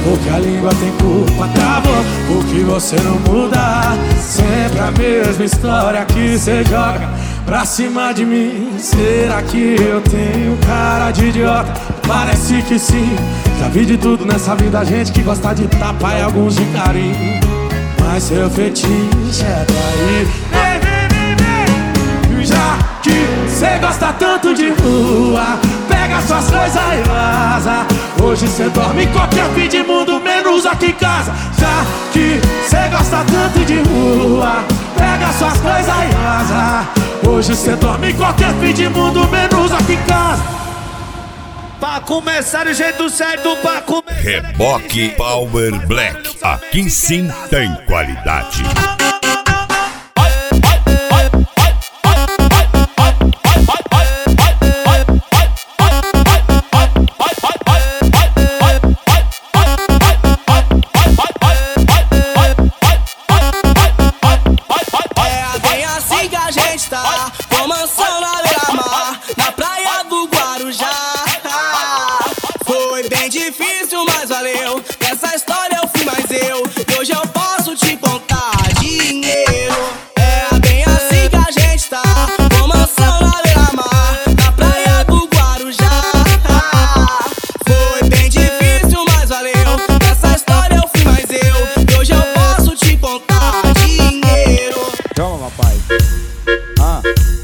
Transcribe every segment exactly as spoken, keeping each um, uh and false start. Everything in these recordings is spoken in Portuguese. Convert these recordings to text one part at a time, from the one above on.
porque a língua tem culpa. Travou, porque você não muda. Sempre a mesma história que cê joga pra cima de mim. Será que eu tenho cara de idiota? Parece que sim. Já vi de tudo nessa vida, gente que gosta de tapa e alguns de carinho. Mas seu fetiche é trair. Vem, vem, vem, vem. Já que cê gosta tanto de rua, pega suas coisas e vaza. Hoje cê dorme em qualquer fim de mundo, menos aqui em casa. Já que cê gosta tanto de rua, pega suas coisas e vaza. Hoje cê dorme em qualquer fim de mundo, menos aqui em casa. Pra começar do jeito certo, pra começar. Reboque Power Black. Aqui sim tem qualidade. É bem assim que a gente tá, com mansão na beira-mar, na praia do Guarujá. Foi bem difícil, mas valeu. Essa história eu fui mais eu. E hoje eu posso te contar dinheiro. É bem assim que a gente tá, com mansão na beira-mar, na praia do Guarujá. Foi bem difícil, mas valeu. Essa história eu fui mais eu. E hoje eu posso te contar dinheiro. Toma, papai. Ah.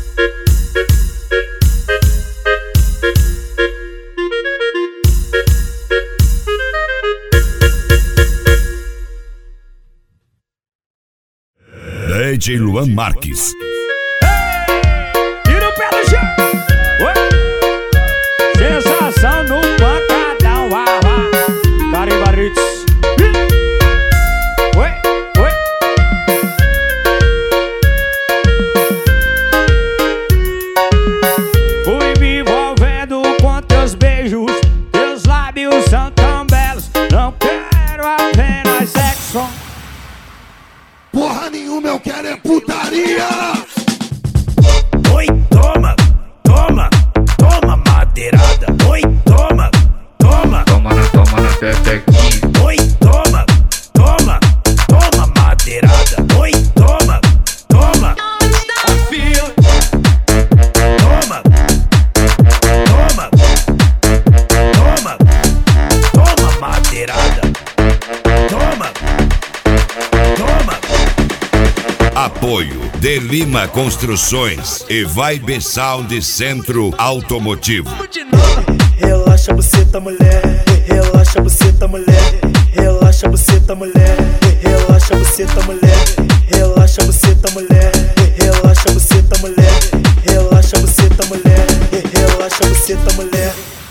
D J Luan Marques. Tira o pé do chão. Oi. Sensação no pancadão. Ah, ah. Caribarits. Oi, oi. Fui me envolvendo com teus beijos. Teus lábios são tão belos. Não quero apenas sexo. Porra nenhuma, eu quero é putaria. Oi, toma, toma, toma madeirada. Oi, toma, toma, Toma na, toma na pepequinha. oi, toma, toma, toma madeirada. Oi, toma, toma, fio. Toma, toma, toma, toma madeirada. Toma, toma. Apoio de Lima Construções e Vibe Sound Centro Automotivo. Relaxa buceta mulher, relaxa buceta mulher, relaxa buceta mulher, relaxa buceta mulher, relaxa buceta mulher, relaxa buceta mulher, relaxa buceta mulher, relaxa buceta mulher.